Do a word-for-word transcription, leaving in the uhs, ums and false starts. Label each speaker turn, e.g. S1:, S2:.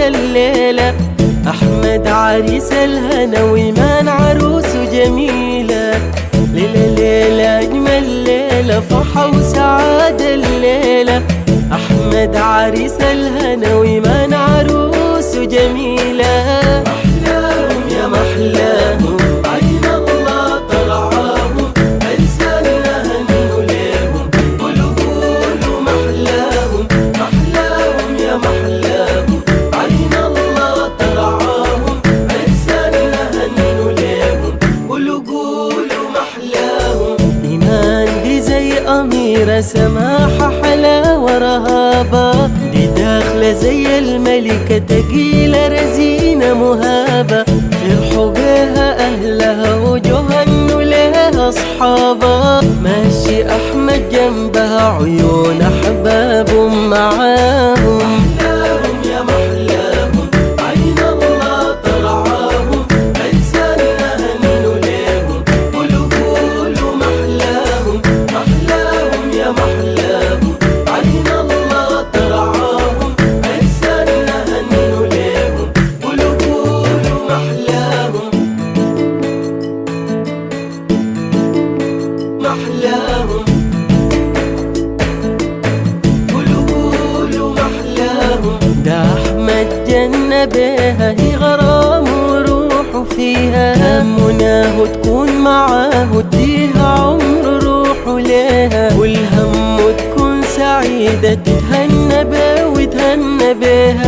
S1: الليلة. أحمد عريس الهنا وإيمان عروس جميلة. ليلة ليلة أجمل ليلة فرحة وسعادة الليلة. أحمد عريس الهنا وإيمان عروس جميلة. محلاهم يا محلاهم عين الله طلعاهم ألساننا هنوا ليهم قولوا قولوا محلاهم. محلاهم يا محلاهم عين الله طلعاهم ألساننا هنوا ليهم قولوا قولوا محلاهم. إيمان دي زي أميرة سماحة حلاوة رهابة، دي داخلة زي الملكة تقيلة رزينة مهابة. فرحوا بيها أهلها وجهنوا ليها أصحابها. ماشي أحمد جنبها عيون أحباب معاهم. محلاهم يا محلاهم عين الله طلعاهم ألساننا هنوا ليهم قولوا قولوا محلاهم. محلاهم يا محلاهم عين الله طلعاهم ألساننا هنوا ليهم قولوا قولوا محلاهم. محلاهم قولوا قولوا محلاهم. ده أحمد جنة بيها هي غرام وروحه فيها. مناه تكون معاه وديها عمر روحه ليها. والهم تكون سعيدة تتهنى بيه وتهنى بيها.